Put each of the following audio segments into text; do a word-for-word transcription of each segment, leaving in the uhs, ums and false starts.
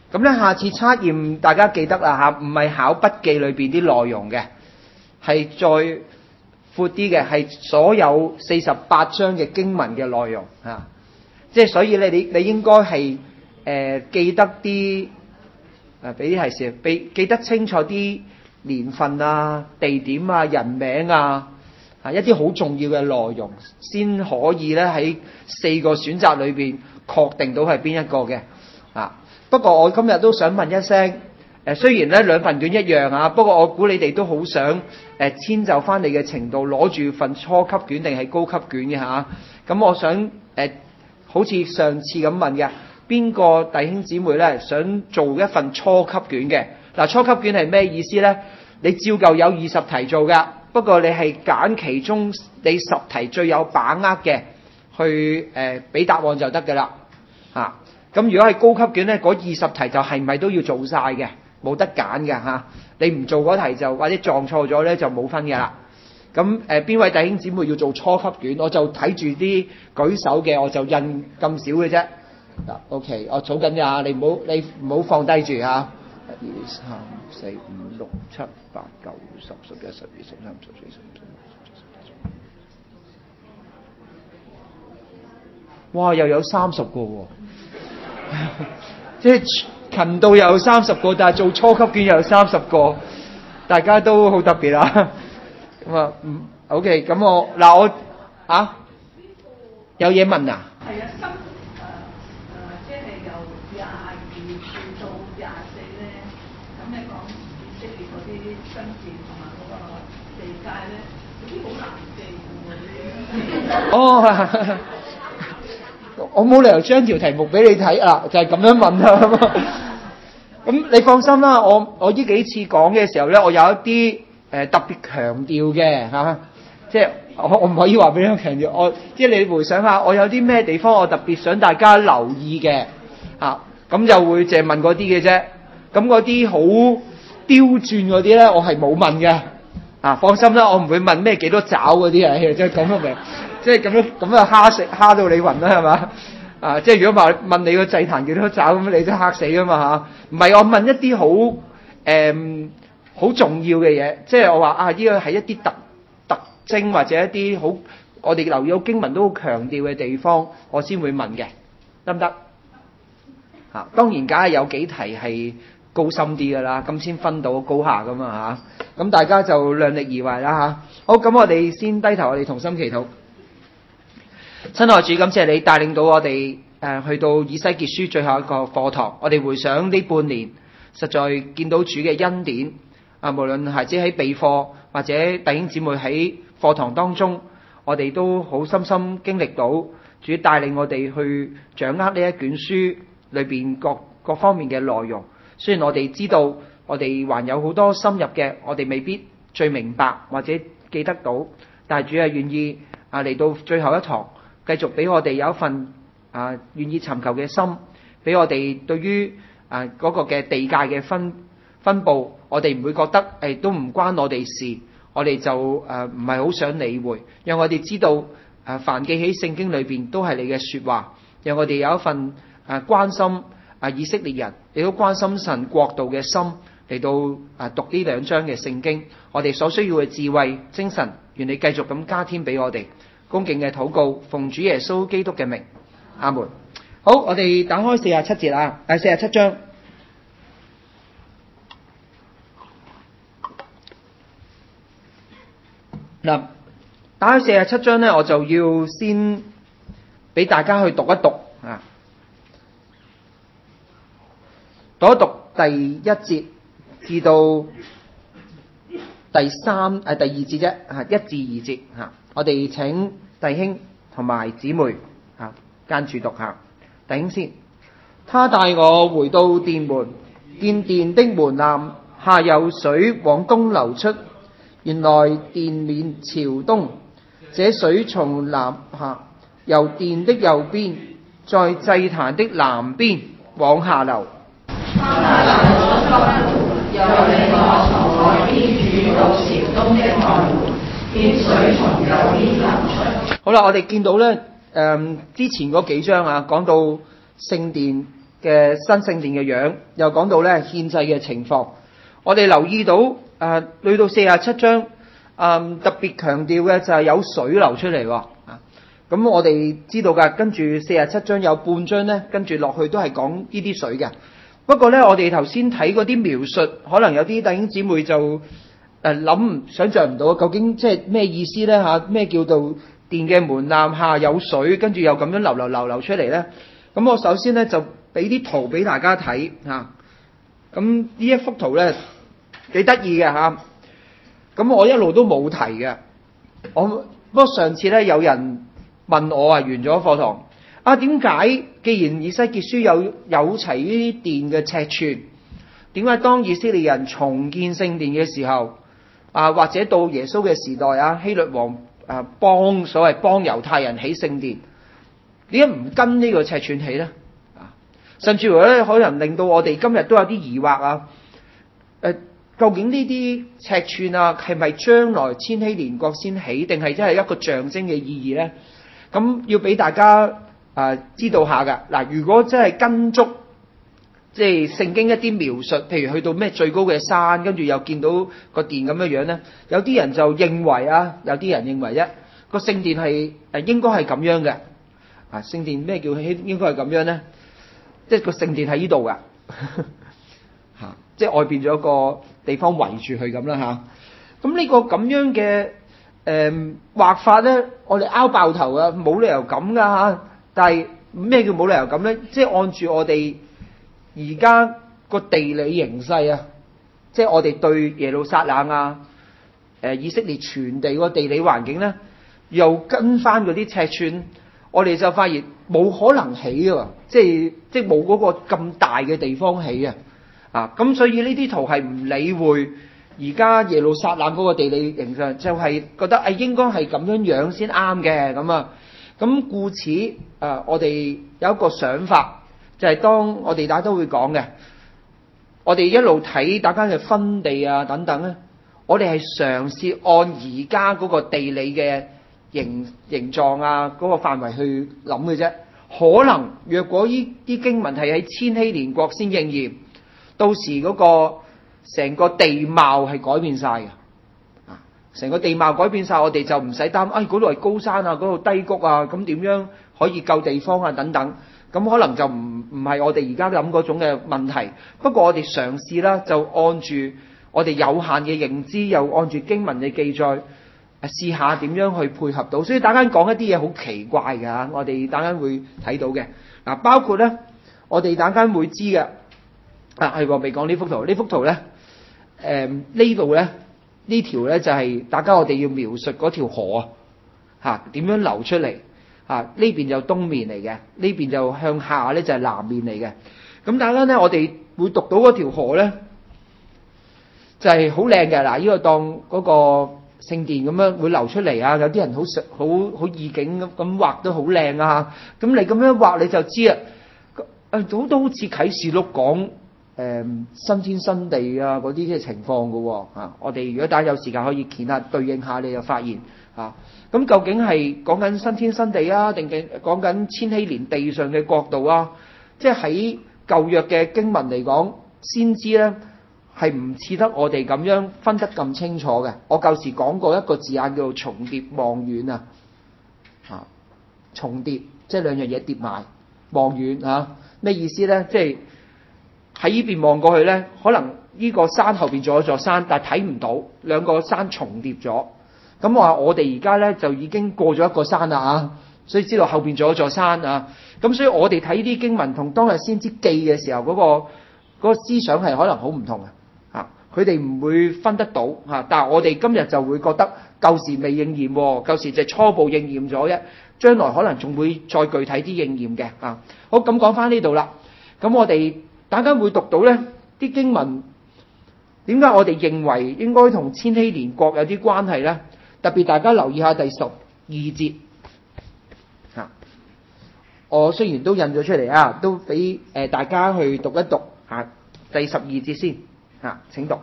咁咧，下次測驗大家記得啦嚇，唔係考筆記裏邊啲內容嘅，係再闊啲嘅，係所有四十八章嘅經文嘅內容嚇。即係所以咧，你你應該係誒記得啲誒俾啲提示，俾記得清楚啲年份啊、地點啊、人名啊，啊一啲好重要嘅內容，先可以咧喺四個選擇裏邊確定到係邊一個嘅啊。不過我今日都想問一聲，誒雖然咧兩份卷一樣啊，不過我估你哋都好想誒遷就翻你嘅程度，攞住份初級卷定係高級卷嘅嚇。咁我想誒好似上次咁問嘅，邊個弟兄姊妹咧想做一份初級卷嘅？嗱，初級卷係咩意思咧？你照舊有二十題做噶，不過你係揀其中你十題最有把握嘅去誒俾答案就得噶啦嚇。咁如果係高級卷咧，嗰二十題就係咪都要做晒嘅，冇得揀嘅嚇。你唔做嗰題就或者撞錯咗咧就冇分嘅啦。咁誒邊位弟兄姊妹要做初級卷，我就睇住啲舉手嘅，我就印咁少嘅啫。嗱 ，OK， 我數緊㗎，你唔好你唔好放低住嚇。一二三四五六七八九十十一十二十三十四十五十六十七。哇！又有三十個喎。即係勤到有三十個，但係做初級卷又有三十個，大家都好特別啊！咁啊，嗯 ，OK， 咁我嗱我啊有嘢問啊？ 係啊，新誒誒，即係由廿二至到廿四咧，咁你講以色列嗰啲爭戰同埋嗰個地界咧，嗰啲好難記嘅喎。 哦。我冇理由將條題目俾你睇啊，就係、是、咁樣問啦。咁你放心啦，我我呢幾次講嘅時候咧，我有一啲誒、呃、特別強調嘅嚇，即係我我唔可以話俾你強調，我即係你回想下，我有啲咩地方我特別想大家留意嘅嚇，咁、啊、就會淨係問嗰啲嘅啫。咁嗰啲好刁鑽嗰啲咧，我係冇問嘅。啊，放心啦，我唔會問咩幾多爪嗰啲啊，即係講得明。即係咁樣咁啊，蝦食蝦到你暈啦，係嘛？啊，即係如果話問你個祭壇幾多爪咁，你都嚇死噶嘛嚇？唔係我問一啲好誒好重要嘅嘢，即係我話啊，呢個係一啲特特徵或者一啲好我哋留意到經文都好強調嘅地方，我先會問嘅，得唔得？嚇、啊，當然梗係有幾題係高深啲噶啦，咁先分到高下噶嘛嚇。咁、啊、大家就量力而為啦嚇。好，咁我哋先低頭，我哋同心祈禱。親愛主，感謝你帶領到我哋誒、呃、去到以西結書最後一個課堂，我哋回想呢半年，實在見到主嘅恩典啊！無論孩子喺備課或者弟兄姊妹喺課堂當中，我哋都好深深經歷到主帶領我哋去掌握呢一卷書裏邊各各方面嘅內容。雖然我哋知道我哋還有好多深入嘅，我哋未必最明白或者記得到，但係主係願意啊嚟到最後一堂。繼續俾我哋有一份啊願意尋求嘅心，俾我哋對於啊嗰、那個嘅地界嘅分分佈，我哋唔會覺得誒、哎、都唔關我哋事，我哋就誒唔係好想理會，讓我哋知道啊凡記喺聖經裏邊都係你嘅說話，讓我哋有一份啊關心啊以色列人，亦都關心神國度嘅心嚟到啊讀呢兩章嘅聖經，我哋所需要嘅智慧精神，願你繼續咁加添俾我哋。恭敬嘅禱告，奉主耶穌基督嘅名，阿門。好，我哋打開四十七節啊，第四十七章。嗱，打開四十七章咧，我就要先俾大家去讀一讀啊，讀一讀第一節至到第三誒、啊、第二節啫，嚇一至二節嚇。我哋請弟兄同埋姊妹啊，跟住讀下。弟兄先，他帶我回到殿門，見殿的門檻下有水往東流出，原來殿面朝東，這水從南下，由殿的右邊，在祭壇的南邊往下流。他流咗北門，又令我從海邊轉到朝東的外門。水從右邊流出。好啦，我哋見到咧，誒、嗯，之前嗰幾章啊，講到聖殿嘅新聖殿嘅樣，又講到咧獻祭嘅情況。我哋留意到誒，去到四十七章，嗯，特別強調嘅就係有水流出嚟喎。啊，咁我哋知道㗎，跟住四十七章有半章咧，跟住落去都係講呢啲水嘅。不過咧，我哋頭先睇嗰啲描述，可能有啲弟兄姊妹就誒諗想像唔到，究竟即係咩意思咧嚇？咩叫做殿嘅門檻下有水，跟住又咁樣流流流流出嚟咧？咁我首先咧就俾啲圖俾大家睇嚇。咁呢一幅圖咧幾得意嘅嚇。咁我一路都冇提嘅。我不過上次咧有人問我啊，完咗課堂。啊，點解既然以西結書有有齊呢啲殿嘅尺寸，點解當以色列人重建聖殿嘅時候，啊或者到耶穌嘅時代啊，希律王啊幫所謂幫猶太人起聖殿，點解唔跟呢個尺寸起咧？啊，甚至乎咧可能令到我哋今日都有啲疑惑啊。誒、啊，究竟呢啲尺寸啊係咪將來千禧年國先起，定係真係一個象徵嘅意義咧？咁要俾大家啊，知道下㗎嗱，如果真係跟足即係聖經一啲描述，譬如去到咩最高嘅山，跟住又見到個殿咁樣樣咧，有啲人就認為啊，有啲人認為一個聖殿係誒應該係咁樣嘅啊。聖殿咩叫應該係咁樣咧？即係個聖殿喺呢度㗎嚇，即係外邊仲有個地方圍住佢咁啦嚇。咁呢個咁樣嘅誒畫法咧，我哋拗爆頭啊，冇理由咁㗎嚇。但係咩叫冇理由咁咧？即係按住我哋而家個地理形勢啊，即係我哋對耶路撒冷啊、誒以色列全地個地理環境咧，又跟翻嗰啲尺寸，我哋就發現冇可能起㗎，即係即係冇嗰個咁大嘅地方起啊！啊，咁所以呢啲圖係唔理會而家耶路撒冷嗰個地理形勢，就係覺得誒應該係咁樣樣先啱嘅咁啊。咁故此，誒、呃、我哋有一個想法，就係、是、當我哋大家都會講嘅，我哋一路睇大家嘅分地啊等等咧，我哋係嘗試按而家嗰個地理嘅形形狀啊嗰、那個範圍去諗嘅啫。可能若果呢啲經文係喺千禧年國先應驗，到時嗰個成個地貌係改變晒嘅。成個地貌改變晒，我哋就唔使擔心，哎嗰度係高山啊，嗰度低谷啊，咁點樣可以夠地方啊等等，咁可能就唔唔係我哋而家諗嗰種嘅問題。不過我哋嘗試啦，就按住我哋有限嘅認知，又按住經文嘅記載，試下點樣去配合到。所以等間講一啲嘢好奇怪嘅嚇，我哋等間會睇到嘅嗱，包括咧，我哋等間會知嘅啊，係喎未講呢幅圖，呢幅圖咧，誒呢度咧。呢條咧就係大家我哋要描述嗰條河啊，嚇點樣流出嚟啊？呢邊就東面嚟嘅，呢邊就向下咧就係南面嚟嘅。咁大家咧，我哋會讀到嗰條河咧，就係好靚嘅。嗱，呢個當嗰個聖殿咁樣會流出嚟啊！有啲人好好好意境咁咁畫都好靚啊！咁你咁樣畫你就知啊，誒好都好似啟示錄講。誒、嗯、新天新地啊嗰啲嘅情況嘅喎啊！我哋如果大家有時間可以見下對應下，你就發現啊，咁究竟係講緊新天新地啊，定係講緊千禧年地上嘅國度啊？即係喺舊約嘅經文嚟講，先知咧係唔似得我哋咁樣分得咁清楚嘅。我舊時講過一個字眼叫做重疊望遠啊，啊重疊即係兩樣嘢疊埋望遠啊，咩意思咧？即係喺呢邊望過去咧，可能呢個山後邊仲有座山，但係睇唔到兩個山重疊咗。咁我話我哋而家咧就已經過咗一個山啦啊，所以知道後邊仲有座山啊。咁所以我哋睇呢啲經文同當日先知記嘅時候嗰個嗰個思想係可能好唔同嘅啊。佢哋唔會分得到嚇，但係我哋今日就會覺得舊時未應驗，舊時就初步應驗咗啫，將來可能仲會再具體啲應驗嘅啊。好，咁講翻呢度啦，咁我哋。大家會讀到呢啲經文，點解我哋認為應該同千禧年國有啲關係呢？特別大家留意下第十二節，啊，我雖然都印咗出嚟啊，都俾誒大家去讀一讀啊，第十二節先啊，請讀。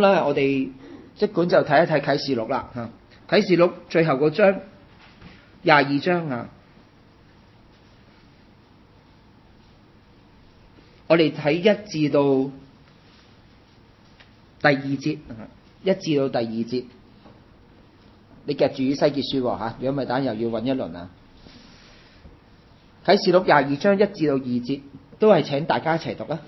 咧，我哋即管就睇一睇啟示錄啦嚇。啟示錄最後嗰章廿二章啊，我哋睇一至到第二節，一至到第二節，你夾住以西結書喎嚇，如果唔係，等又要揾一輪啊。啟示錄廿二章一至到二節，都係請大家一齊讀啦。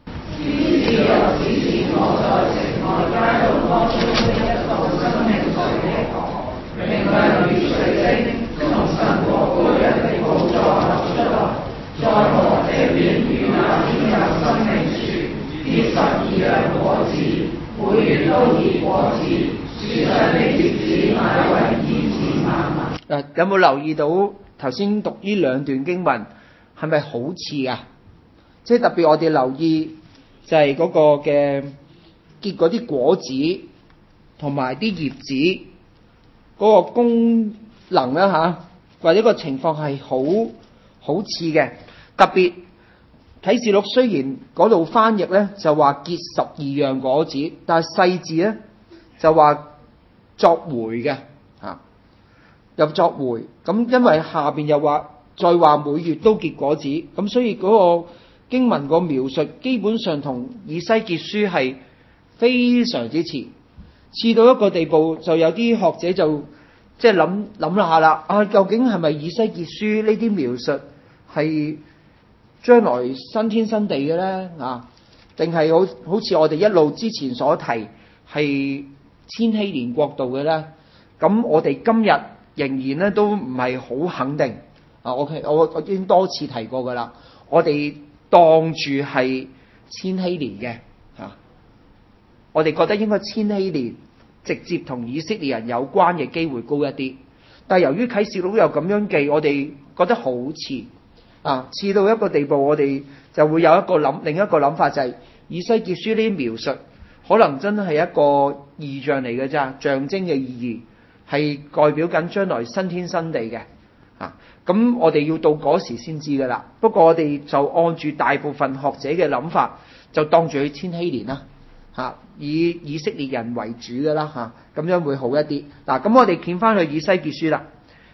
誒，有冇留意到頭先讀呢兩段經文係咪好似啊？即係特別我哋留意就係嗰個嘅結嗰啲果子同埋啲葉子嗰個功能啦嚇，或者個情況係好好似嘅。特別啟示錄雖然嗰度翻譯咧就話結十二樣果子，但係細字咧就話作回嘅嚇，又作回。咁因為下邊又話再話每月都結果子，咁所以嗰個經文個描述基本上同以西結書係非常之似，似到一個地步，就有啲學者就即係諗諗下啦，啊究竟係咪以西結書呢啲描述係將來新天新地嘅咧啊？定係好好似我哋一路之前所提係千禧年國度嘅咧？咁我哋今日仍然咧都唔係好肯定啊！我我我已經多次提過噶啦，我哋當住係千禧年嘅嚇，我哋覺得應該千禧年直接同以色列人有關嘅機會高一啲，但係由於啟示錄又咁樣記，我哋覺得好似啊，似到一個地步，我哋就會有一個諗，另一個諗法就係、是、以西結書呢啲描述，可能真係一個異象嚟嘅咋，象徵嘅意義係代表緊將來新天新地嘅啊。咁我哋要到嗰時先知噶啦。不過我哋就按住大部分學者嘅諗法，就當住佢千禧年啦嚇，以以色列人為主噶啦嚇，咁樣會好一啲。嗱，咁我哋見翻去以西結書啦。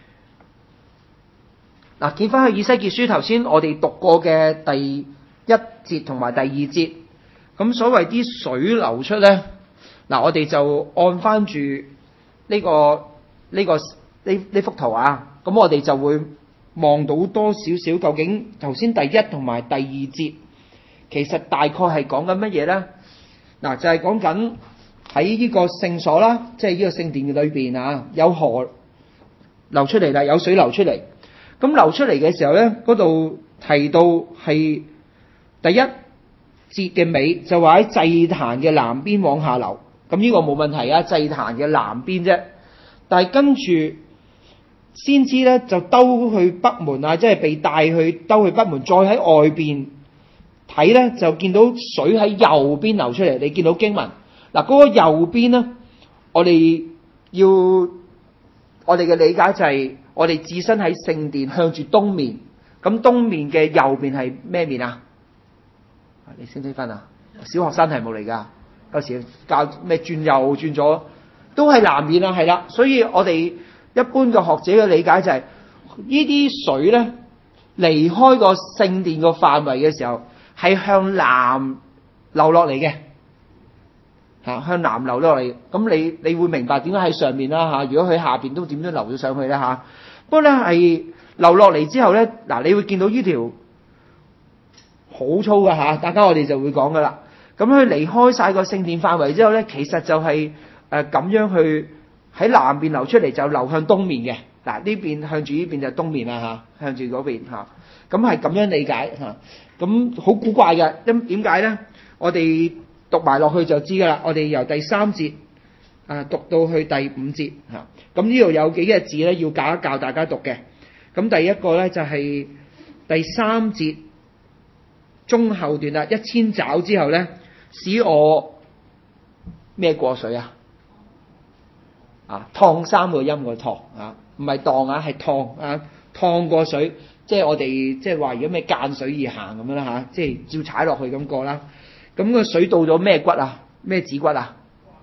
嗱，見翻去以西結書，頭先我哋讀過嘅第一節同埋第二節，咁所謂啲水流出咧，嗱我哋就按翻住呢個呢個呢呢幅圖啊，咁我哋就會望到多少少究竟頭先第一同埋第二節，其實大概係講緊乜嘢咧？嗱，就係講緊喺呢個聖所啦，即係呢個聖殿嘅裏邊啊，有河流出嚟啦，有水流出嚟。咁流出嚟嘅時候咧，嗰度提到係第一節嘅尾，就話喺祭壇嘅南邊往下流。咁呢個冇問題啊，祭壇嘅南邊啫。但係跟住先知咧就兜去北門啊，即係被帶去兜去北門，再喺外邊睇咧就見到水喺右邊流出嚟。你見到經文嗱，嗰個右邊咧，我哋要我哋嘅理解就係我哋置身喺聖殿向住東面，咁東面嘅右邊係咩面啊？你識唔識分啊？小學生題目嚟㗎，有時教咩轉右轉左都係南面啊，係啦。所以我哋一般嘅學者嘅理解就係、是、呢啲水咧離開個聖殿個範圍嘅時候係向南流落嚟嘅。嚇，向南流落嚟，咁你你會明白點解喺上面啦嚇？如果佢下邊都點樣流咗上去咧嚇？不過咧係流落嚟之後咧，嗱你會見到呢條好粗嘅嚇，大家我哋就會講噶啦。咁佢離開晒個聖殿範圍之後咧，其實就係誒咁樣去喺南邊流出嚟，就流向東面嘅。嗱呢邊向住呢邊就東面啦嚇，向住嗰邊嚇。咁係咁樣理解嚇。咁好古怪嘅，因點解咧？我哋讀埋落去就知噶啦。我哋由第三節啊讀到去第五節嚇，咁呢度有幾個字咧要教一教大家讀嘅。咁第一個咧就係第三節中後段啦，一千爪之後咧，使我咩過水啊？啊，燙三個音個燙啊，唔係蕩啊，係燙啊，燙過水，即係我哋即係話如果咩間水而行咁樣啦嚇，即係照踩落去咁過啦。咁個水到咗咩骨啊？咩指骨啊？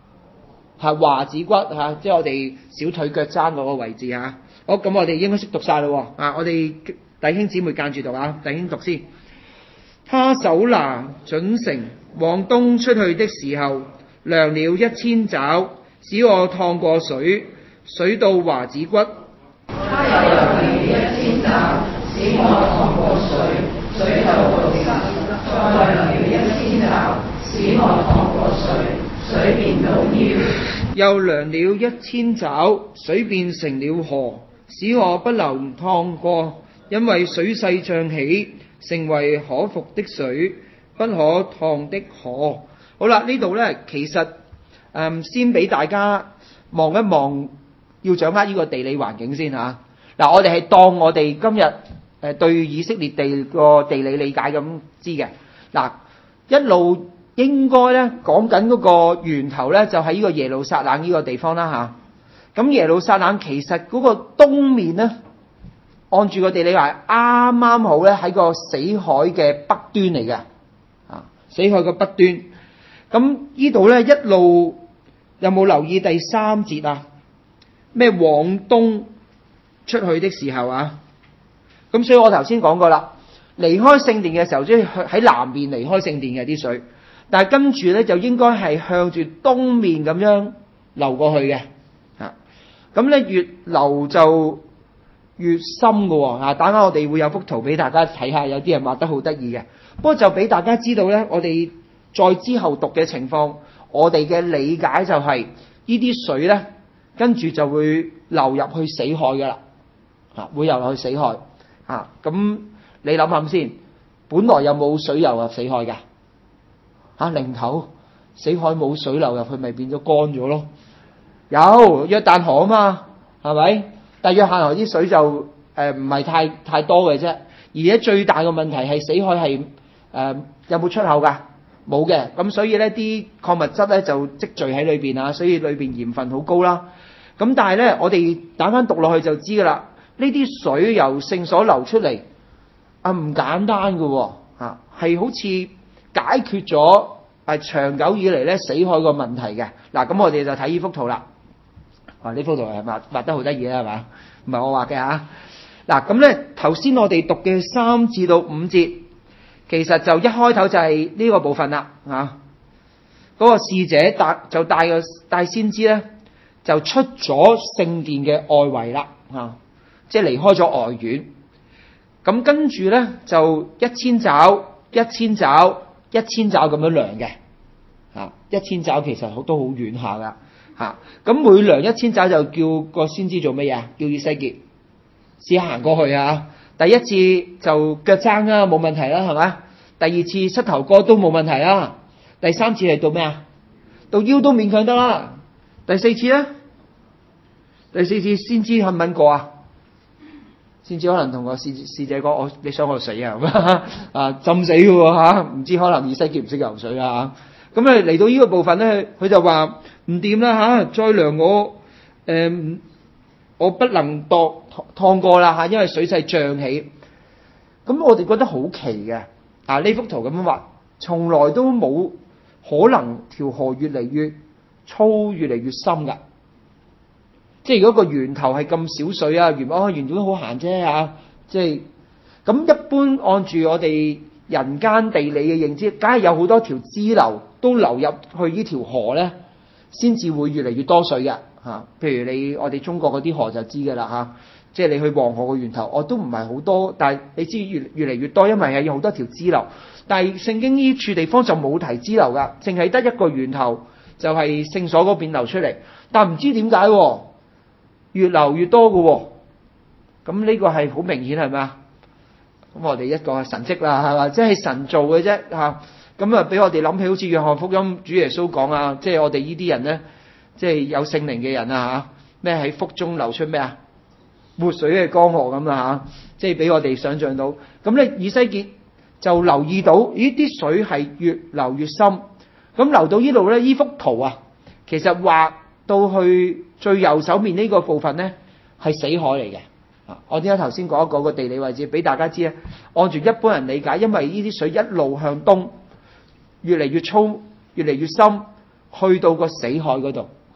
係華子骨嚇，即係我哋小腿腳踭嗰個位置嚇。好，咁我哋應該識讀晒咯喎。啊，我哋弟兄姊妹間住讀啊，弟兄讀先。他手拿準繩往東出去的時候，量了一千肘，使我趟過水，水到華子骨。 他又量了一千肘，使我趟過水，水就到膝。再量了一千肘，使我趟過水，水便到腰。 又量了一千肘，水變成了河，使我不能趟過，因為水勢漲起，成為可服的水，不可趟的河。好啦，呢度呢，其實誒、嗯、先俾大家望一望，要掌握呢個地理環境先嚇。嗱、啊，我哋係當我哋今日誒、呃、對以色列地個地理理解咁知嘅。嗱、啊，一路應該咧講緊嗰個源頭咧，就係、是、呢個耶路撒冷呢個地方啦嚇。咁、啊、耶路撒冷其實嗰個東面咧，按住個地理話，啱啱好咧喺個死海嘅北端嚟嘅，啊，死海嘅北端。咁呢度咧一路有冇留意第三節啊？咩往東出去的時候啊？咁所以我頭先講過啦，離開聖殿嘅時候，即係喺南面離開聖殿嘅啲水，但係跟住咧就應該係向住東面咁樣流過去嘅，啊，咁咧越流就越深嘅喎，啊，等下我哋會有幅圖俾大家睇下，有啲人畫得好得意嘅，不過就俾大家知道咧，我哋再之後讀嘅情況，我哋嘅理解就係、是、呢啲水咧，跟住就會流入去死海噶啦，啊，會流入去死海，啊，咁你諗下先，本來有冇水流入死海㗎？啊，零頭，死海冇水流入去，咪變咗乾咗咯？有約旦河啊嘛，係咪？但約旦河啲水就誒唔係太太多嘅啫，而且最大嘅問題係死海係誒、呃、有冇出口㗎？冇嘅，咁所以咧啲礦物質咧就積聚喺裏邊啊，所以裏邊鹽分好高啦。咁但係咧，我哋打翻讀落去就知㗎啦。呢啲水由聖所流出嚟啊，唔簡單㗎喎，嚇係好似解決咗係長久以嚟咧死海個問題嘅。嗱，咁我哋就睇呢幅圖啦。啊，呢幅圖係畫畫得好得意啦，係嘛？唔係我畫嘅嚇。嗱，咁咧頭先我哋讀嘅三至到五節，其實就一開頭就係呢個部分啦，嚇、啊。嗰、那個使者帶就帶個帶先知咧，就出咗聖殿嘅外圍啦，嚇、啊，即係離開咗外院。咁跟住咧就一千肘、一千肘、一千肘咁樣量嘅，嚇、啊，一千肘其實都好遠下噶。嚇，咁每量一千肘就叫個先知做乜嘢？叫以西結試行過去啊！第一次就腳踭啦，冇問題啦，係咪？第二次膝頭哥都冇問題啦。第三次係到咩啊？到腰都勉強得啦。第四次咧？第四次先知肯唔肯過啊？先知可能同個使使者講：我你想我死啊？啊，浸死嘅喎嚇，唔知可能以西結唔識游水啊嚇。咁咧嚟到呢個部分咧，佢就話。唔掂啦嚇，再量我誒、呃，我不能度趟過啦嚇，因為水勢漲起。咁我哋覺得好奇嘅啊！呢幅圖咁樣畫，從來都冇可能條河越嚟越粗、越嚟越深㗎。即係如果個源頭係咁少水啊，原本原本都好閒啫嚇。即係咁一般按住我哋人間地理嘅認知，梗係有好多條支流都流入去呢條河咧。先至會越嚟越多水嘅嚇，譬如你我哋中國嗰啲河就知嘅啦嚇，即係你去黃河嘅源頭，我都唔係好多，但係你知越越嚟越多，因為係有好多條支流。但係聖經呢處地方就冇提支流噶，淨係得一個源頭，就係、是、聖所嗰邊流出嚟。但唔知點解越流越多嘅喎，咁呢個係好明顯係咪啊？咁我哋一個係神蹟啦，係嘛？即係神做嘅啫嚇。咁啊，俾我哋諗起好似約翰福音主耶穌講啊，即係我哋呢啲人咧，即係有聖靈嘅人啊嚇，咩喺腹中流出咩啊？活水嘅江河咁啊嚇，即係俾我哋想像到。咁咧，以西結就留意到，咦啲水係越流越深。咁流到呢度咧，呢幅圖啊，其實畫到去最右手面呢個部分咧，係死海嚟嘅。啊，我點解頭先講一講個地理位置俾大家知咧？按住一般人理解，因為呢啲水一路向東。越嚟越粗，越嚟越深，去到個死海嗰度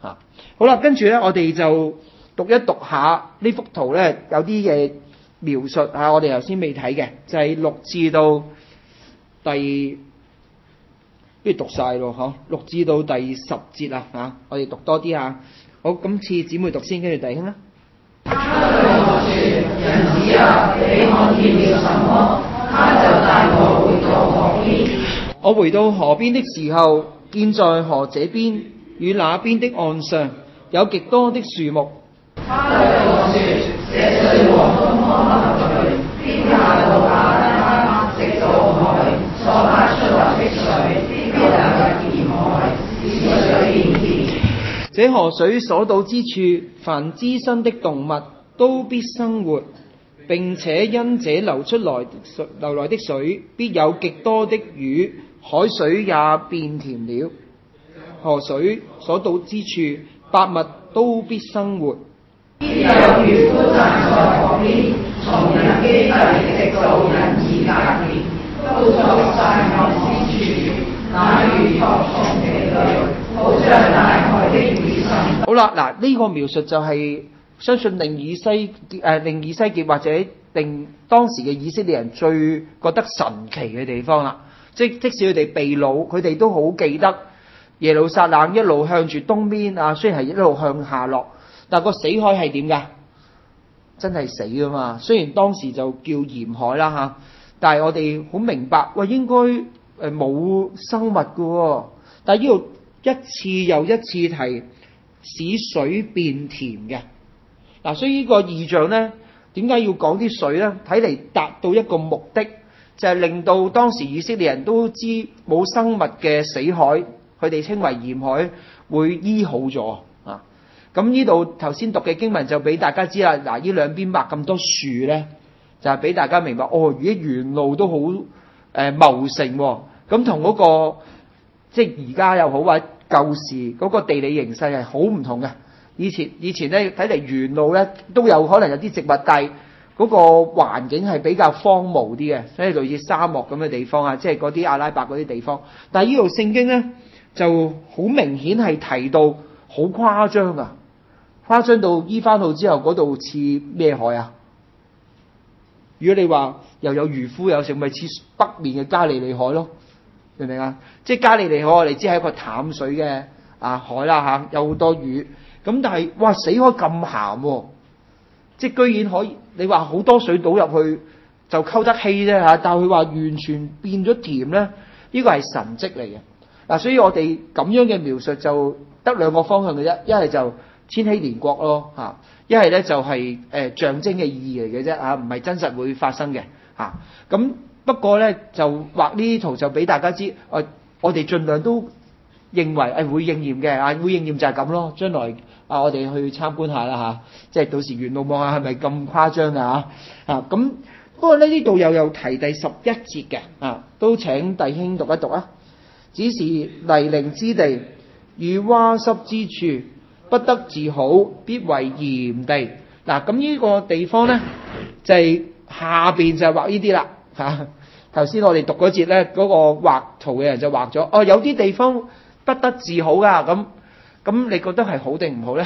嚇。好啦，跟住咧，我哋就讀一讀下呢幅圖咧，有啲嘢描述嚇，我哋頭先未睇嘅，就係、是、六至到第，不如讀晒咯，嗬，六至到第十節啊嚇，我哋讀多啲嚇。好，今次姊妹讀先，跟住弟兄啦。 他對我說：人子啊，你看見了什麼？他就帶我回到河邊。 我回到河邊的時候，見在河這邊與那邊的岸上有極多的樹木。 他對我說：這水往東方流去，必下到亞拉巴，直到海，所發出來的水必流入鹽海，使水變甜。 這河水所到之處，凡滋生的動物都必生活，並且因這流出來流來的水，必有極多的魚，海水也變甜了。河水所到之處，百物都必生活。 必有漁夫站在河邊，從人基底直到人以革田，都作曬岸之處，那魚確從其類，好像大海的魚生。 好啦，嗱、這、呢個描述就係、是、相信令以西誒、呃、令以西結或者令當時嘅以色列人最覺得神奇嘅地方啦。即即使佢哋被擄，佢哋都好記得耶路撒冷一路向住東邊啊，雖然係一路向下落，但個死海係點㗎？真係死㗎嘛！雖然當時就叫鹽海啦嚇，但係我哋好明白，喂，應該誒冇生物㗎喎。但係呢度一次又一次提使水變甜嘅嗱，所以呢個異象咧，點解要講啲水咧？睇嚟達到一個目的，就係令到當時以色列人都知冇生物嘅死海，佢哋稱為鹽海，會醫好咗啊！咁呢度頭先讀嘅經文就俾大家知啦。嗱，呢兩邊畫咁多樹咧，就係俾大家明白，哦，如果沿路都好誒茂盛喎，咁同嗰個即係而家又好或者舊時嗰個地理形勢係好唔同嘅。以前以前咧睇嚟沿路咧都有可能有啲植物，但係嗰個環境係比較荒蕪啲嘅，所以類似沙漠咁嘅地方啊，即係嗰啲阿拉伯嗰啲地方。但係呢度聖經咧就好明顯係提到好誇張啊，誇張到醫翻好之後嗰度似咩海啊？如果你話又有漁夫有成，咪似北面嘅加利利海咯，明唔明啊？即係加利利海我哋知係一個淡水嘅啊海啦嚇，有好多魚。咁但係哇死海咁鹹喎，即係居然可以你話好多水倒入去就溝得稀啫嚇，但係佢話完全變咗甜咧，呢個係神蹟嚟嘅嗱。所以我哋咁樣嘅描述就得兩個方向嘅啫，一係就千禧年國咯嚇，一係咧就係誒象徵嘅意義嚟嘅啫嚇，唔係真實會發生嘅嚇。咁不過咧就畫呢啲圖就俾大家知，我我哋盡量都認為誒會應驗嘅啊，會應驗就係咁咯。將來啊，我哋去參觀下啦嚇，即係到時沿路望下係咪咁誇張嘅嚇啊。咁不過咧呢度又有提第十一節嘅啊，都請弟兄讀一讀啊。只是泥濘之地與窪濕之處，不得治好，必為鹽地。嗱，咁呢個地方咧就係、是、下邊就係畫呢啲啦嚇。頭先我哋讀嗰節咧，嗰、那個畫圖嘅人就畫咗哦，有啲地方不得治好噶，咁咁你覺得係好定唔好咧？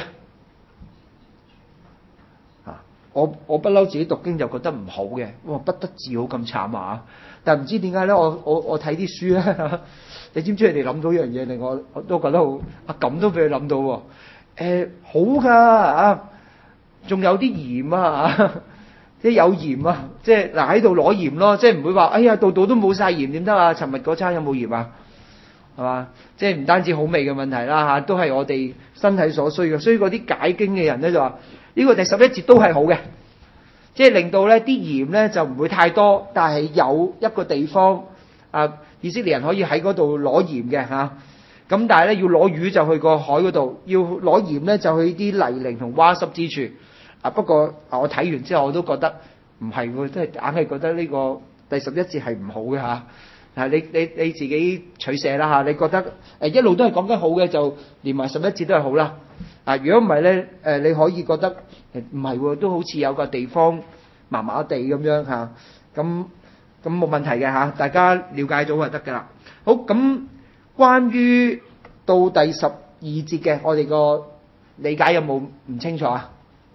啊，我我不嬲自己讀經就覺得唔好嘅，哇，不得治好咁慘啊！但係唔知點解咧，我我我睇啲書咧，你知唔知佢哋諗到一樣嘢令我我都覺得好啊，咁都俾佢諗到喎。誒、呃，好噶啊，仲有啲鹽啊，即係有鹽啊，即係嗱喺度攞鹽咯，即係唔會話哎呀度度都冇晒鹽點得啊？尋日嗰餐有冇鹽啊？係嘛？即係唔單止好味嘅問題啦嚇，都係我哋身體所需嘅。所以嗰啲解經嘅人咧就話：呢個第十一節都係好嘅，即係令到咧啲鹽咧就唔會太多，但係有一個地方啊，以色列人可以喺嗰度攞鹽嘅嚇。咁但係咧要攞魚就去個海嗰度，要攞鹽咧就去啲泥濘同窪濕之處。啊不過啊我睇完之後我都覺得唔係喎，即係硬係覺得呢個第十一節係唔好嘅嚇。啊！你你你自己取捨啦嚇，你覺得誒一路都係講緊好嘅，就連埋十一節都係好啦。啊，如果唔係咧，誒你可以覺得誒唔係喎，都好似有個地方麻麻地咁樣嚇，咁咁冇問題嘅嚇，大家了解咗就得㗎啦。好，咁關於到第十二節嘅，我哋個理解有冇唔清楚啊？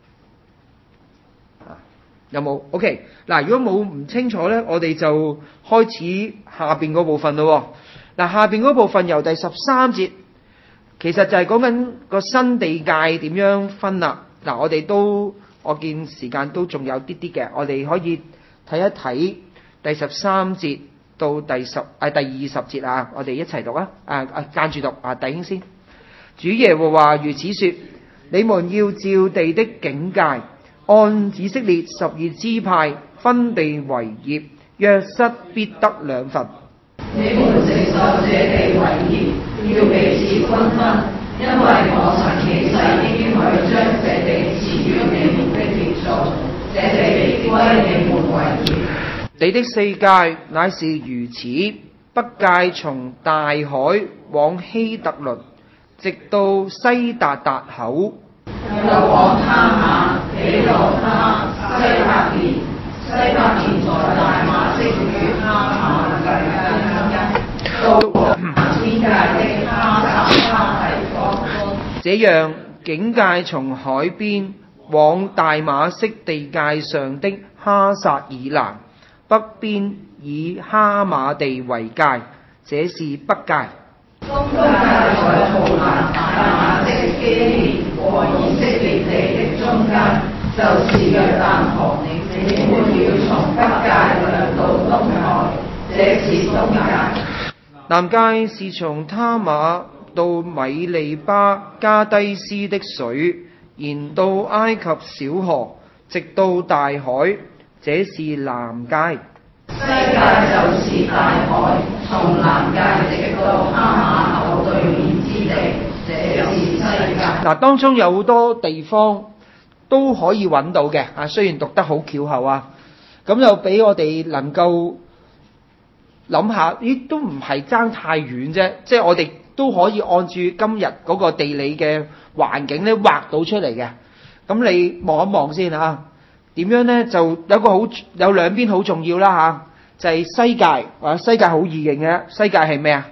有冇 ？OK， 嗱，如果冇唔清楚咧，我哋就開始下邊嗰部分咯。嗱，下邊嗰部分由第十三節，其實就係講緊個新地界點樣分啦。嗱，我哋都我見時間都仲有啲啲嘅，我哋可以睇一睇第十三節到第十啊第二十節啊，我哋一齊讀啊！啊啊，間住讀啊，弟兄先。主耶和華如此說：你們要照地的境界，按以色列十二支派分地為業，約瑟必得兩份。 你們承受這地為業，要彼此均分，因為我曾起誓應許將這地賜予你們的列祖，這地必歸你們為業。 地的四界乃是如此：北界從大海往希特倫，直到西達達口， 又往他瑪、比羅他、西伯連，西伯連在大馬色與哈馬兩中間，到邊界的哈薩哈提哥。 這樣境界從海邊往大馬色地界上的哈薩以南，北邊以哈馬地為界，這是北界。 東界在浩蘭大馬色基列和以色列地的中間，就是約旦河。你們要從北界量到東海，這是東界。 南界是從他瑪到米利巴加低斯的水，沿到埃及小河，直到大海，這是南界。 西界就是大海，從南界直到哈馬口對面之地，這是西界。 嗱，當中有好多地方都可以揾到嘅，啊，雖然讀得好翹口啊，咁就俾我哋能夠諗下，咦，都唔係爭太遠啫，即係我哋都可以按住今日嗰個地理嘅環境咧畫到出嚟嘅。咁你望一望先啊，點樣咧就有個好有兩邊好重要啦嚇，就係西界，或者西界好易認嘅，西界係咩啊？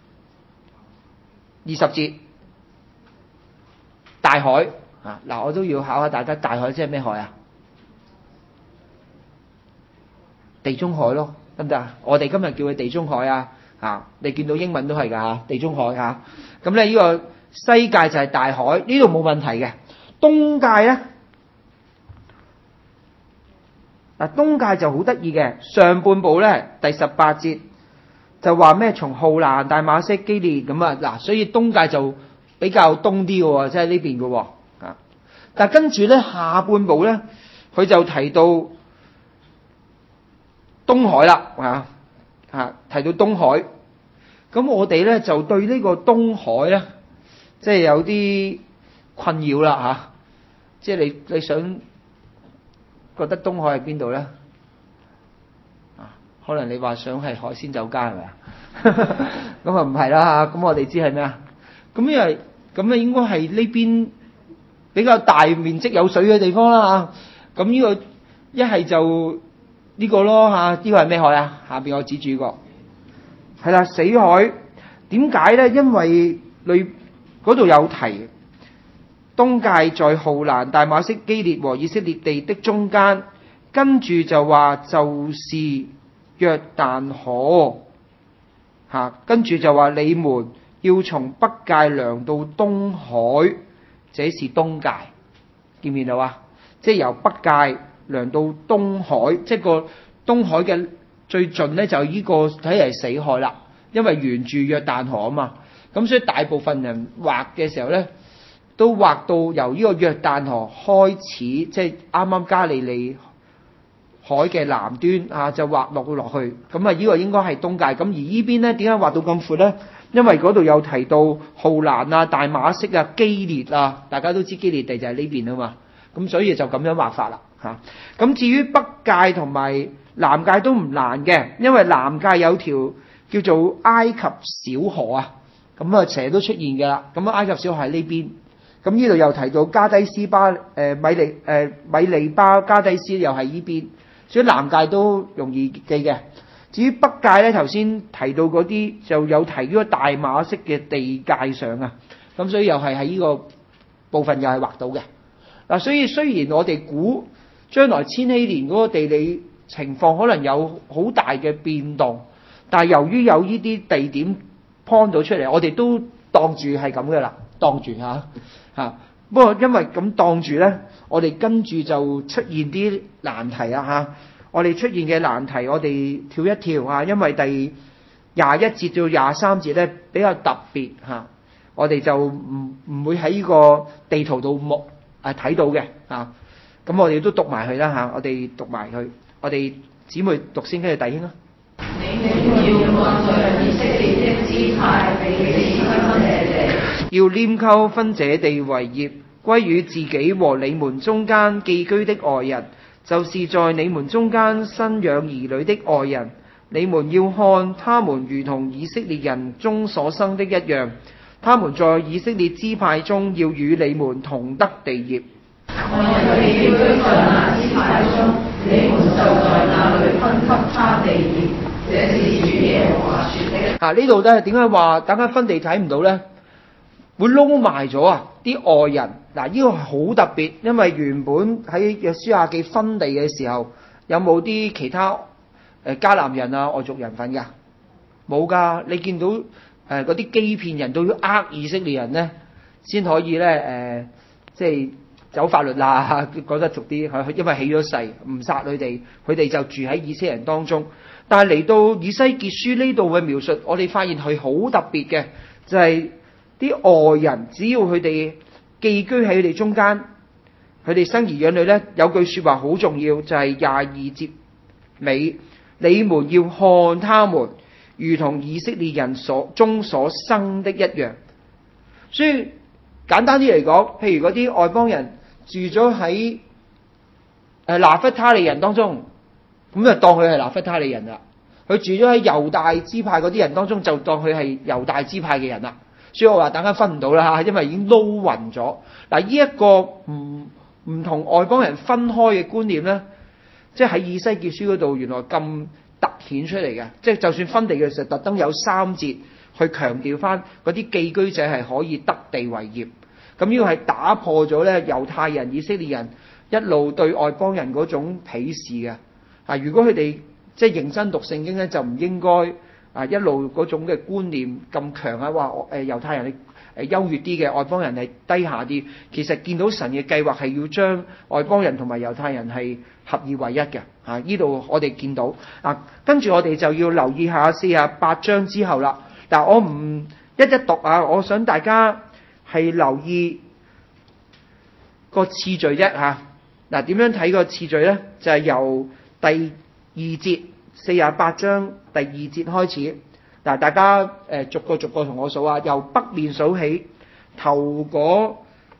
二十節大海啊，嗱，我都要考下大家，大海即係咩海啊？地中海咯，得唔得啊？我哋今日叫佢地中海啊，啊，你見到英文都係㗎嚇，地中海嚇。咁咧呢個西界就係大海，呢度冇問題嘅。東界咧，嗱，東界就好得意嘅，上半部咧第十八節就話咩？從浩蘭、大馬色、基列咁啊，嗱，所以東界就比較東啲嘅喎，即係呢邊嘅喎啊。但係跟住咧下半部咧，佢就提到東海啦，啊啊，提到東海。咁我哋咧就對呢個東海咧，即係有啲困擾啦嚇。即係你你想覺得東海喺邊度咧？啊，可能你話想係海鮮酒家係咪啊？咁啊唔係啦嚇。咁我哋知係咩啊？咁因為咁啊應該係呢邊比較大面積有水嘅地方啦嚇。咁呢個一係就呢個咯嚇。呢個係咩海啊？下邊我指住個係啦，死海。點解咧？因為裏嗰度有提。東界在浩蘭、大馬色、基列和以色列地的中間，跟住就話就是約旦河，嚇、啊，跟住就話你們要從北界量到東海，這是東界，見唔見到啊？即係由北界量到東海，即係個東海嘅最盡呢，就呢個睇嚟死海啦，因為沿住約旦河啊嘛，咁所以大部分人畫嘅時候呢，都畫到由呢個約旦河開始，即係啱啱加利利海嘅南端啊，就畫落落去。咁啊，呢個應該係東界。咁而呢邊咧，點解畫到咁闊咧？因為嗰度有提到浩蘭啊、大馬色啊、基列啊，大家都知基列地就係呢邊啊嘛。咁所以就咁樣畫法啦嚇。咁至於北界同埋南界都唔難嘅，因為南界有條叫做埃及小河啊，咁啊成日都出現㗎啦。咁啊埃及小河喺呢邊。咁呢度又提到加低斯巴誒、呃、米利誒、呃、米利巴加低斯又係呢邊，所以南界都容易記嘅。至於北界咧，頭先提到嗰啲就有提呢個大馬色嘅地界上啊， 咁所以又係喺呢個部分又係畫到嘅。嗱，所以雖然我哋估將來千禧年嗰個地理情況可能有好大嘅變動，但係由於有呢啲地點 point 到出嚟，我哋都當住係咁嘅啦，當住嚇嚇。不過因為咁當住咧，我哋跟住就出現啲難題啊嚇。我哋出現嘅難題，我哋跳一跳啊，因為第廿一節到廿三節咧比較特別嚇，我哋就唔唔會喺呢個地圖度目啊睇到嘅嚇。咁我哋都讀埋佢啦嚇，我哋讀埋佢，我哋姊妹讀先，跟住弟兄啊。 你們要按着以色列的支派彼此分這地， 要拈鬮分這地為業，歸於自己和你們中間寄居的外人，就是在你們中間生養兒女的外人。你們要看他們如同以色列人中所生的一樣，他們在以色列支派中要與你們同得地業。 我哋要居在那支派中，你們就在那裏分給他地業。這是主耶和華說的。 啊，呢度咧點解話等間分地睇唔到咧？會撈埋咗啊！啲外人嗱，呢個係好特別，因為原本喺約書亞記分地嘅時候，有冇啲其他誒迦南人啊、外族人份㗎？冇㗎。你見到誒嗰啲欺騙人都要呃以色列人咧，先可以咧誒、呃，即係走法律啦，講得俗啲，因為起咗誓唔殺佢哋，佢哋就住喺以色列人當中。但係嚟到以西結書呢度嘅描述，我哋發現佢好特別嘅，就係、是、啲外人，只要佢哋寄居喺佢哋中間，佢哋生兒養女咧，有句説話好重要，就係廿二節尾，你們要看他們如同以色列人所中所生的一樣。所以簡單啲嚟講，譬如嗰啲外邦人住咗喺誒拿弗他利人當中。咁就當佢係拿弗他利人啦。佢住咗喺猶大支派嗰啲人當中，就當佢係猶大支派嘅人啦。所以我話大家分唔到啦嚇，因為已經撈勻咗。嗱，呢一個唔唔同外邦人分開嘅觀念咧，即係喺以西結書嗰度原來咁突顯出嚟嘅。即係就算分地嘅時候，特登有三節去強調翻嗰啲寄居者係可以得地為業。咁呢個係打破咗咧猶太人、以色列人一路對外邦人嗰種鄙視嘅。啊！如果佢哋即係認真讀聖經咧，就唔應該啊一路嗰種嘅觀念咁強啊，話誒猶太人係誒優越啲嘅，外邦人係低下啲。其實見到神嘅計劃係要將外邦人同埋猶太人係合二為一嘅。啊！呢度我哋見到啊，跟住我哋就要留意下四十八章之後啦。嗱、啊，我唔一一讀啊，我想大家係留意個次序啫嚇。嗱、啊，點樣睇個次序咧？就係、是、由第二節四十八章第二節開始，嗱，大家誒、呃、逐個逐個同我數啊，由北面數起，頭嗰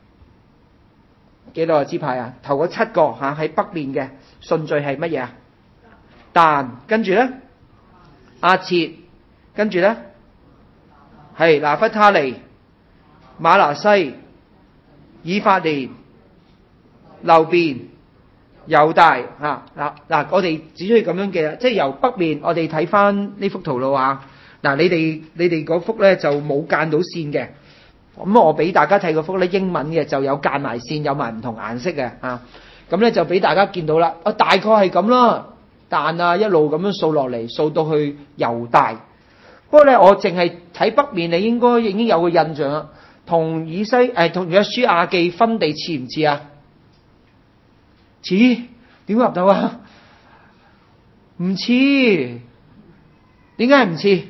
幾多個支派啊？頭嗰七個嚇喺、啊、北面嘅順序係乜嘢啊？但跟住咧，亞設，跟住咧係拿弗他利、瑪拿西、以法蓮、流便、猶大嚇嗱嗱，我哋只需要咁樣嘅，即係由北面，我哋睇翻呢幅圖咯嚇。嗱、啊，你哋你哋嗰幅咧就冇間到線嘅，咁我俾大家睇嗰幅咧英文嘅就有間埋線，有埋唔同顏色嘅嚇。咁、啊、咧就俾大家見到啦。啊，大概係咁啦，但啊一路咁樣掃落嚟，掃到去猶大。不過咧，我淨係睇北面，你應該已經有個印象啦。同以西誒同約書亞記分地似唔似啊？似，點入到啊？唔似，點解唔似？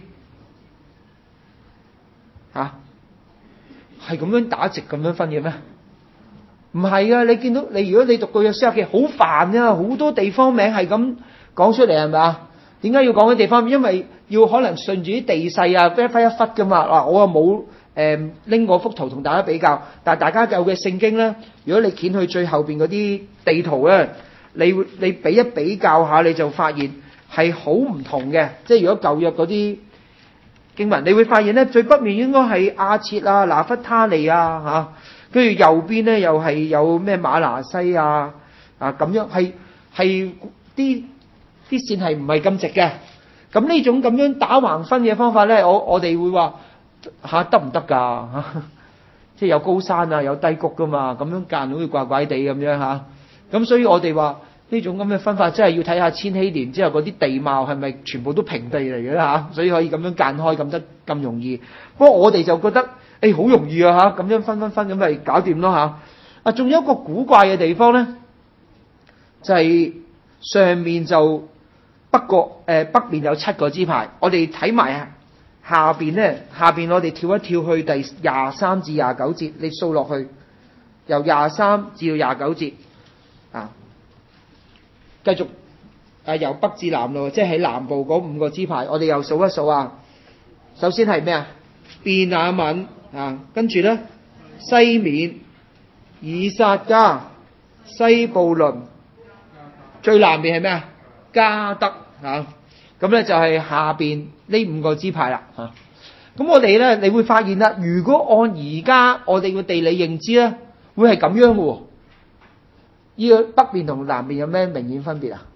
嚇，係咁樣打直咁樣分嘅咩？唔係啊！你見到你如果你讀過約書亞記，好煩啊！好多地方名係咁講出嚟係咪啊？點解要講啲地方？因為要可能順住啲地勢啊，一忽一忽噶嘛。嗱，我又冇誒拎嗰幅圖同大家比較，但係大家有嘅聖經咧，如果你掀去最後邊嗰啲地圖咧，你會你比一比較下，你就發現係好唔同嘅。即係如果舊約嗰啲經文，你會發現咧，最北面應該係亞設啊、拿弗他利啊嚇，跟住右邊咧又係有咩馬拿西啊啊咁樣，係係啲啲線係唔係咁直嘅。咁呢種咁樣打橫分嘅方法咧，我我哋會話嚇得唔得㗎？ 即係有高山啊，有低谷噶嘛，咁樣間好似怪怪地咁樣嚇。咁所以我哋話呢種咁嘅分法，真係要睇下千禧年之後嗰啲地貌係咪全部都平地嚟嘅嚇，所以可以咁樣間開咁得咁容易。不過我哋就覺得誒好容易啊嚇，咁樣分分分咁咪搞掂咯嚇。啊，仲有一個古怪嘅地方咧，就係、是、上面就北國誒、呃、北面有七個支派，我哋睇埋下邊咧，下邊我哋跳一跳去第廿三至廿九節，你掃落去，由廿三至到廿九節啊，繼續啊由北至南咯，即係喺南部嗰五個支派，我哋又數一數啊。首先係咩啊？便雅憫啊，跟住咧西緬、以薩迦、西布倫，最南邊係咩啊？迦得啊。咁咧就係下邊呢五個支派啦嚇。咁我哋咧，你會發現啦，如果按而家我哋嘅地理認知咧，會係咁樣嘅喎。呢個北邊同南邊有咩明顯分別啊？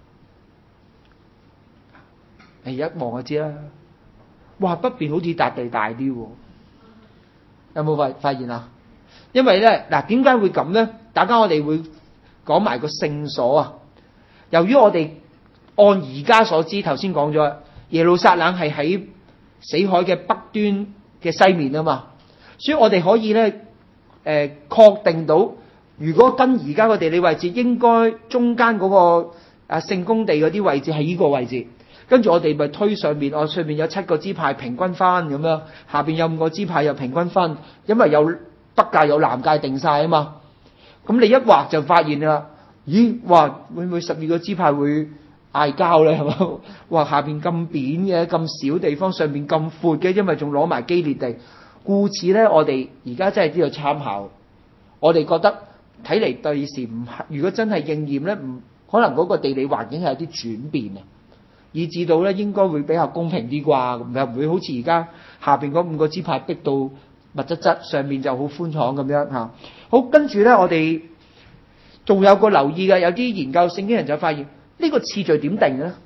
誒，一望就知啦。哇，北邊好似笪地大啲喎，有冇發發現啊？因為咧嗱，點解會咁咧？大家我哋會講埋個聖所啊。由於我哋按而家所知，頭先講咗耶路撒冷係喺死海嘅北端嘅西面啊嘛，所以我哋可以咧誒、呃、確定到，如果跟而家個地理位置，應該中間嗰、那個啊聖公地嗰啲位置係呢個位置，跟住我哋咪推上面，我、哦、上面有七個支派平均翻咁樣，下邊有五個支派又平均分，因為有北界有南界定晒啊嘛，咁你一畫就發現啦，咦，哇會唔會十二個支派會嗌交咧係嘛？哇，下邊咁扁嘅，咁少地方，上邊咁闊嘅，因為仲攞埋基列地，故此咧，我哋而家真係知道參考。我哋覺得睇嚟第時唔係，如果真係應驗咧，唔可能嗰個地理環境係有啲轉變啊，以至到咧應該會比較公平啲啩，唔係唔會好似而家下邊嗰五個支派逼到密質質，上面就好寬敞咁樣嚇。好，跟住咧，我哋仲有個留意嘅，有啲研究聖經人就發現。呢個次序點定嘅咧？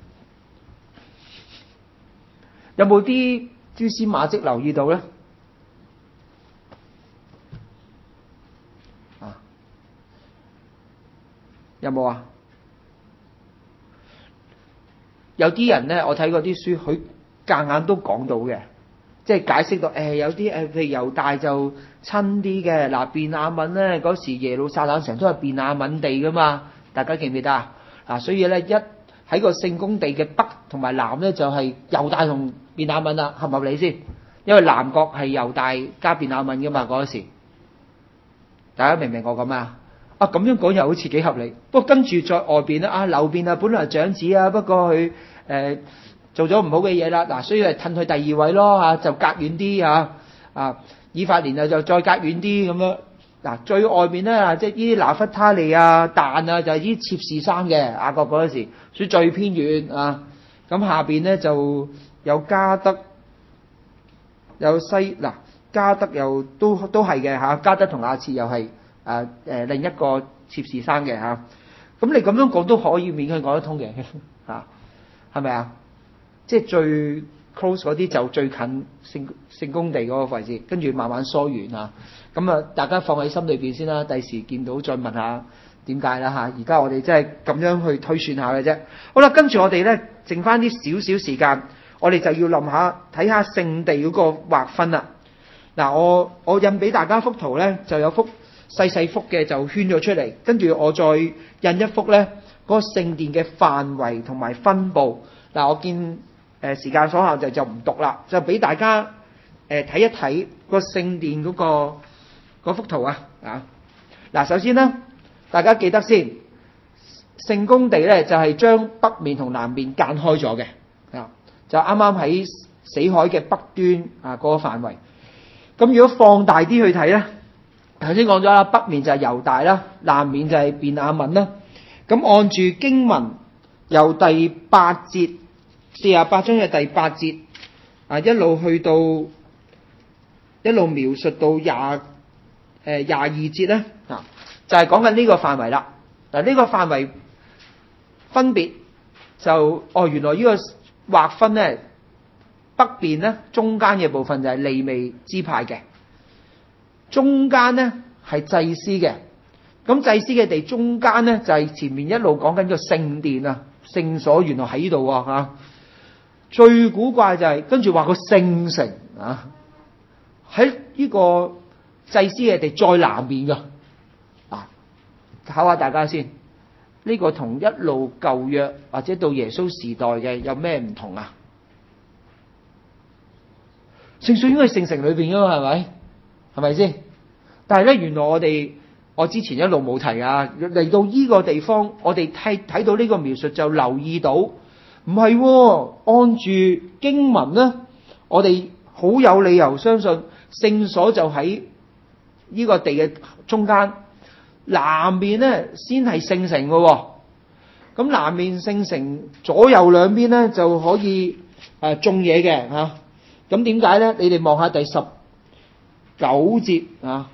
有冇啲蛛絲馬跡留意到咧？啊，有冇啊？有啲人咧，我睇過啲書，佢夾硬都講到嘅，即係解釋到誒、呃，有啲誒，譬如猶大就親啲嘅。嗱，便雅憫咧嗰時耶路撒冷成都係便雅憫地噶嘛，大家記唔記得啊？啊，所以咧一喺個聖公地嘅北同埋南咧，就係猶大同便雅憫啦，合唔合理先？因為南國係猶大加便雅憫噶嘛嗰時，大家明唔明我咁啊？啊咁樣講又好似幾合理。不過跟住在外邊咧，啊流便啊本來係長子啊，不過佢誒、呃、做咗唔好嘅嘢啦，嗱，所以係褪去第二位咯嚇，就隔遠啲嚇啊。以法蓮啊就再隔遠啲咁樣。嗱，最外面咧，即係呢啲拿弗他利啊、但啊，就係啲妾侍生嘅雅各嗰時，所以最偏遠啊。咁下邊咧就有迦得，有西嗱迦得又都都係嘅嚇，迦得同亞設又係誒誒另一個妾侍生嘅嚇。咁你咁樣講都可以勉強講得通嘅嚇，係咪啊？即係最 close 嗰啲就最近聖聖公地嗰個位置，跟住慢慢疏遠嚇。咁啊，大家放喺心裏邊先啦，第時見到再問下點解啦嚇。而家我哋真係咁樣去推算下嘅啫。好啦，跟住我哋咧剩翻啲少少時間，我哋就要諗下睇下聖地嗰個劃分啦。嗱，我我印俾大家幅圖咧，就有幅細細幅嘅就圈咗出嚟，跟住我再印一幅咧嗰個聖殿嘅範圍同埋分佈。嗱，我見誒時間所限就就唔讀啦，就俾大家誒睇一睇個聖殿嗰個。嗰幅圖啊，啊嗱，首先咧，大家記得先，聖公地咧就係、是、將北面同南面間開咗嘅，啊，就啱啱喺死海嘅北端啊嗰、那個範圍。咁如果放大啲去睇咧，頭先講咗啦，北面就係猶大啦，南面就係便雅憫啦。咁按住經文由第八節四十八章嘅第八節啊，一路去到一路描述到廿。誒廿二節咧，啊，就係講緊呢個範圍啦。嗱，呢個範圍分別就，哦，原來呢個劃分咧，北邊咧中間嘅部分就係利未支派嘅， 中間咧係祭司嘅。咁祭司嘅地中間咧就係前面一路講緊個聖殿啊，聖所原來喺呢度啊嚇。最古怪就係跟住話個聖城啊，喺呢個祭司嘅地再南面噶。啊，考下大家先，呢個同一路舊約或者到耶穌時代嘅有咩唔同啊？聖所應該係聖城裏邊噶嘛，係咪？係咪先？但係咧，原來我哋我之前一路冇提啊，嚟到呢個地方，我哋睇睇到呢個描述就留意到，唔係喎，按住經文咧，我哋好有理由相信聖所就喺呢個地嘅中間，南面咧先係聖城嘅喎。咁南面聖城左右兩邊咧就可以誒種嘢嘅嚇。咁點解咧？你哋望下第十九節啊，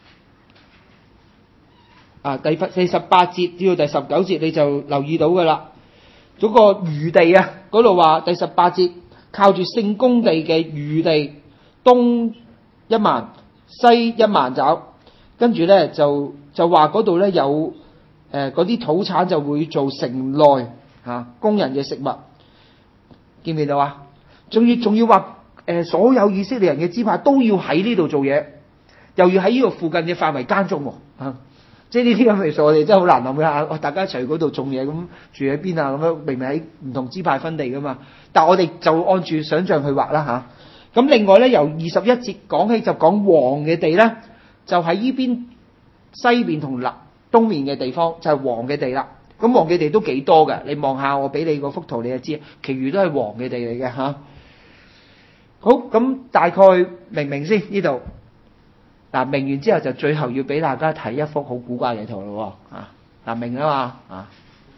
啊第四十八節至到第十九節你就留意到噶啦。嗰、那個餘地啊，嗰度話第十八節靠住聖工地嘅餘地，東一萬，西一萬肘，跟住咧就就話嗰度咧有誒嗰啲土產就會做城內嚇、啊、工人嘅食物，見唔見到啊？仲要仲要話。誒，所有以色列人嘅支派都要喺呢度做嘢，又要喺呢個附近嘅範圍耕種喎，啊，即係呢啲咁嘅數，我哋真係好難諗㗎。大家一齊去嗰度種嘢，咁住喺邊啊？咁樣明明喺唔同支派分地㗎嘛。但係我哋就按住想像去畫啦嚇。咁、啊、另外咧，由二十一節講起就講王嘅地咧，就喺呢邊西邊同南東面嘅地方就係王嘅地啦。咁王嘅地都幾多㗎？你望下我俾你嗰幅圖，你就知，其餘都係王嘅地嚟嘅嚇。好，咁大概明唔明先呢度？嗱，明完之後就最後要俾大家睇一幅好古怪嘅圖咯喎，啊，嗱明啊嘛，啊，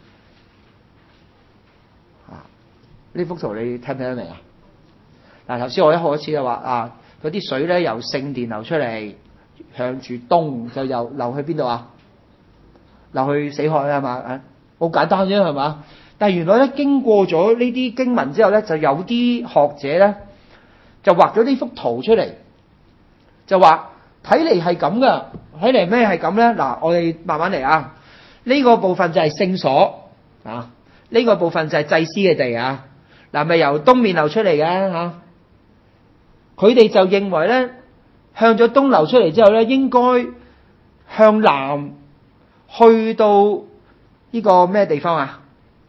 啊，呢幅圖你聽唔聽得明啊？嗱，頭先我一開始就話啊，嗰啲水咧由聖殿流出嚟，向住東就又流去邊度啊？流去死海啊嘛，啊，好簡單啫係嘛？但係原來咧經過咗呢啲經文之後咧，就有啲學者咧。就畫咗呢幅圖出嚟，就話睇嚟係咁噶，睇嚟咩係咁咧？嗱，我哋慢慢嚟啊。呢個部分就係聖所啊，呢個部分就係祭司嘅地啊。嗱，咪由東面流出嚟嘅嚇。佢哋就認為咧，向咗東流出嚟之後咧，應該向南去到呢個咩地方啊？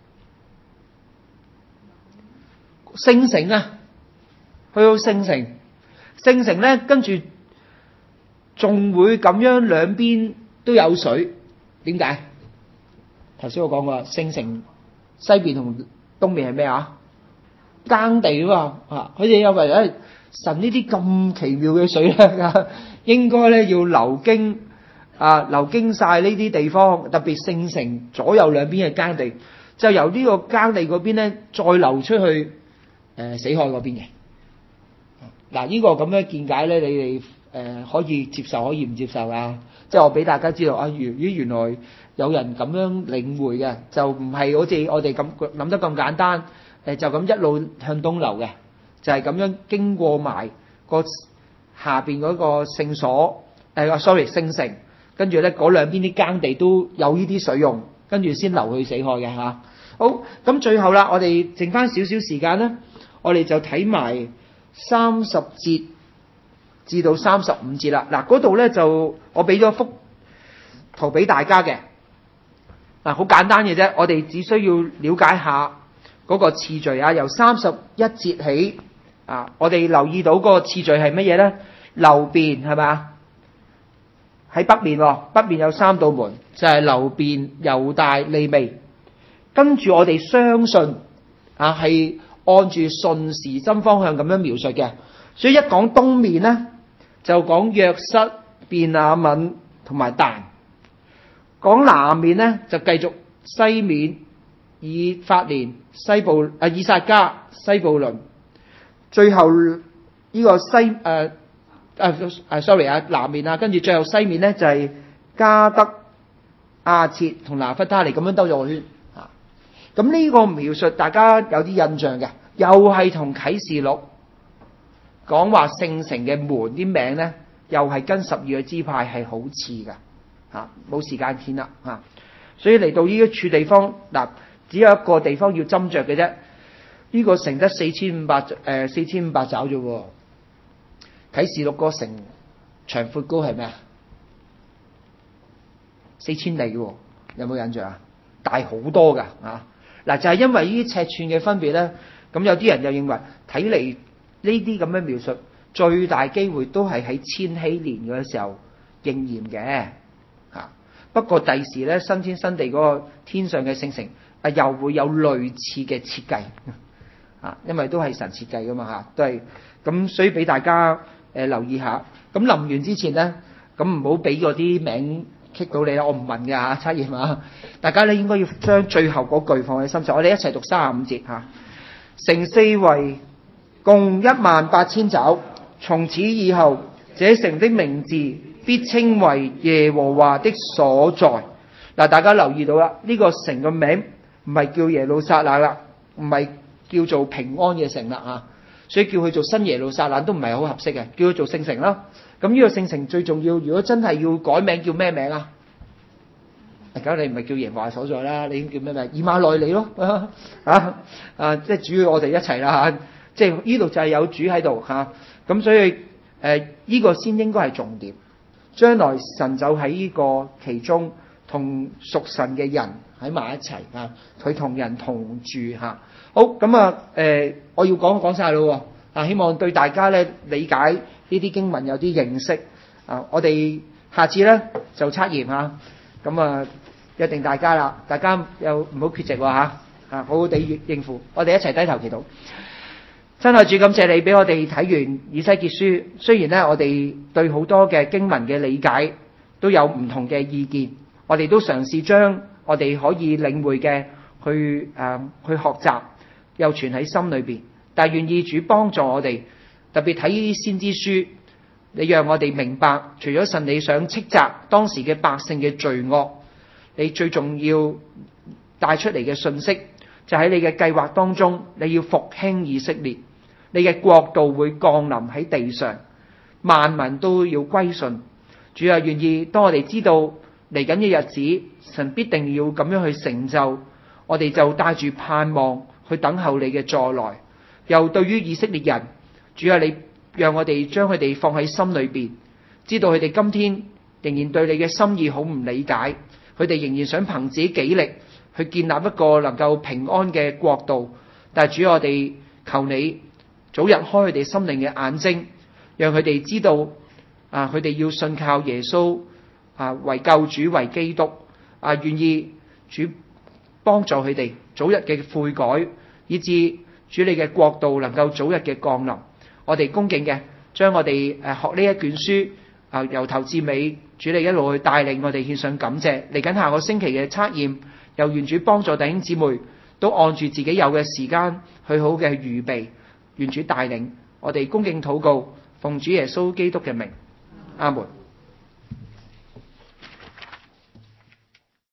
聖城啊！去到聖城，聖城咧跟住仲會咁樣兩邊都有水，點解？頭先我講過，聖城西邊同東面係咩啊？耕地啊嘛，啊，佢哋有為咧神呢啲咁奇妙嘅水咧，應該咧要流經啊流經晒呢啲地方，特別聖城左右兩邊嘅耕地，就由呢個耕地嗰邊咧再流出去誒、呃、死海嗰邊嘅。嗱，呢個咁樣見解咧，你哋誒、呃、可以接受，可以唔接受啊？即係我俾大家知道啊，原於原來有人咁樣領會嘅，就唔係好似我哋咁諗得咁簡單。誒就咁一路向東流嘅，就係、是、咁樣經過埋個下邊嗰個聖所誒、呃、，sorry 聖城，跟住咧嗰兩邊啲耕地都有呢啲水用，跟住先流去死海嘅嚇。好，咁最後啦，我哋剩翻少少時間咧，我哋就睇埋三十節至到三十五節啦。嗱，嗰度咧就我俾咗幅圖俾大家嘅，嗱好簡單嘅啫，我哋只需要了解下嗰個次序啊。由三十一節起啊，我哋留意到嗰個次序係乜嘢咧？流便係咪啊？喺北面喎，北面有三道門，就係、是、流便、猶大、利未。跟住我哋相信啊，係按住順時針方向咁樣描述嘅。所以一講東面咧，就講約瑟、便雅憫同埋但；講南面咧，就繼續西面以法蓮、西布啊、以薩迦、西布倫。最後呢個西誒。呃啊啊 sorry 啊，南面啊，跟住最後西面咧就係、是、加德、亞設同拿弗他利咁樣兜咗個圈啊。咁呢個描述大家有啲印象嘅，又係同啟示錄講話聖城嘅門啲名咧又係跟十二個支派係好似噶嚇，冇時間填啦嚇。所以嚟到呢一處地方嗱，只有一個地方要斟酌嘅啫。呢、這個城得四千五百誒四千五百肘啫喎。啟示錄個城長闊高係咩啊？四千里喎，有冇印象啊？大好多噶啊！嗱，就係因為呢啲尺寸嘅分別咧，咁有啲人就認為睇嚟呢啲咁嘅描述，最大機會都係喺千禧年嗰時候應驗嘅嚇。不過第時咧，新天新地嗰個天上嘅聖城啊，又會有類似嘅設計啊，因為都係神設計噶嘛嚇，都係咁，所以俾大家誒、呃、留意下。咁臨完之前咧，咁唔好俾嗰啲名棘到你啦，我唔問嘅嚇，測驗啊！大家咧應該要將最後嗰句放喺心上。我哋一齊讀三十五節嚇。城四圍共一萬八千肘，從此以後，這城的名字必稱為耶和華的所在。嗱，大家留意到啦，呢、這個城嘅名唔係叫耶路撒冷啦，唔係叫做平安嘅城啦嚇，所以叫佢做新耶路撒冷都唔係好合適嘅，叫佢做聖城啦。咁呢個聖城最重要，如果真係要改名，叫咩名啊？而家你唔係叫耶和華所在啦，你叫咩名？以馬內利咯，啊啊！即係主要我哋一齊啦嚇，即係呢度就係有主喺度嚇，咁、啊、所以誒呢、呃這個先應該係重點。將來神就喺呢個其中同屬神嘅人喺埋一齊嚇，佢、啊、同人同住嚇、啊。好咁啊誒，我要講講晒咯啊，希望對大家咧理解呢啲經文有啲認識啊。我哋下次咧就測驗嚇，咁啊約定大家啦，大家又唔好缺席喎嚇，啊好好地應付。我哋一齊低頭祈禱。親愛主，感謝你俾我哋睇完以西結書。雖然咧我哋對好多嘅經文嘅理解都有唔同嘅意見，我哋都嘗試將我哋可以領會嘅去誒、呃、去學習，又存喺心裏邊。但係願意主幫助我哋，特別睇呢啲先知書，你讓我哋明白，除咗神你想斥責當時嘅百姓嘅罪惡，你最重要帶出嚟嘅信息，就喺你嘅計劃當中，你要復興以色列，你嘅國度會降臨喺地上，萬民都要歸順。主啊，願意當我哋知道嚟緊嘅日子，神必定要咁樣去成就，我哋就帶住盼望去等候你嘅再來。又對於以色列人，主啊，你讓我哋將佢哋放喺心裏邊，知道佢哋今天仍然對你嘅心意好唔理解，佢哋仍然想憑自己己力去建立一個能夠平安嘅國度。但係主啊，我哋求你早日開佢哋心靈嘅眼睛，讓佢哋知道啊，佢哋要信靠耶穌啊為救主為基督啊，願意主幫助佢哋早日嘅悔改，以致主你嘅國度能夠早日嘅降臨。我哋恭敬嘅將我哋誒學呢一卷書啊由頭至尾，主你一路去帶領我哋獻上感謝。嚟緊下個星期嘅測驗，又願主幫助弟兄姊妹都按住自己有嘅時間去好嘅預備，願主帶領我哋恭敬禱告，奉主耶穌基督嘅名，阿門。